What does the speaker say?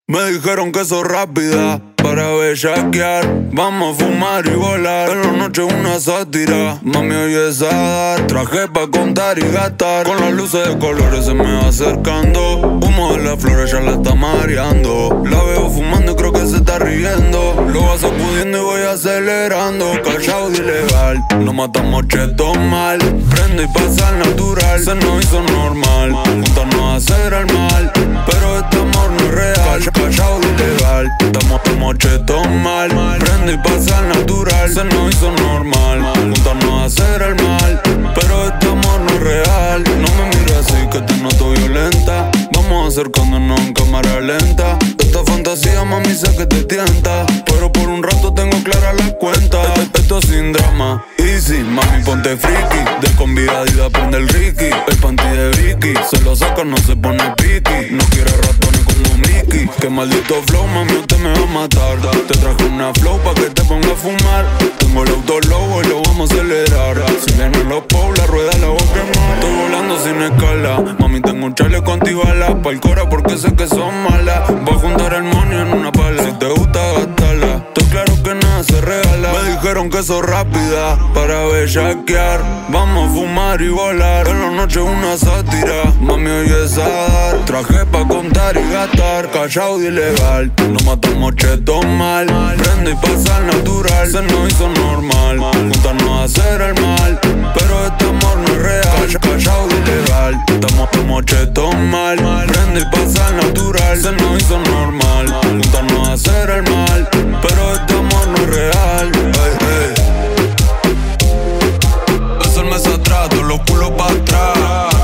Me dijeron que sos rápida para bellaquear. Vamos a fumar y volar. En la noche una sátira. Mami, hoy es a dar. Traje pa' contar y gastar. Con las luces de colores se me va acercando. Humo de las flores ya la está mareando. La veo fumando y creo que se está riendo. Lo va sacudiendo y voy acelerando. Callado y ilegal. Nos matamos chetos mal. Prendo y pasa al natural. Se nos hizo normal juntarnos a hacer el mal. Pero este amor no es real. Callado y ilegal. Estamos chetos mal. Prendo y pasa al natural. Se nos hizo normal juntarnos a hacer el mal. Pero este amor no es real. No me mires así que te noto violenta. Vamos acercándonos en cámara lenta. Esta fantasía, mami, sé que te tienta. Pero por un rato tengo clara la cuenta. Esto sin drama, easy, mami, ponte friki. De convidadita prende el Ricky. El panty de Vicky. Se lo saca, no se pone piqui. No quiere ratones como Mickey. Qué maldito flow, mami, usted me va a matar. Te traje una flow pa' que te ponga a fumar. Tengo el auto lobo y lo vamos a acelerar. Si vienen los pow, la rueda la voy a quemar. Estoy volando sin escala. Mami, tengo un chaleco antibalas. Pa'l cora porque sé que son malas. Voy a juntar el money en una pala. Si te gusta, gastala. Estoy claro que nada se regala. Me dijeron que sos rápida para bellaquear. Vamos a fumar y volar. En la noche una sátira. Mami, hoy es a dar. Traje pa' contar y gastar. Callado y ilegal. Nos matamos chetos mal. Prendo y pasa al natural. Se nos hizo normal juntarnos a hacer el mal. Pero este amor no es real. Callado y ilegal. Estamos chetos mal. Prendo y pasa al natural. Se nos hizo normal juntarnos a hacer el mal. Pero este amor no es real. Es el mes atrás, todos los culos pa' atrás.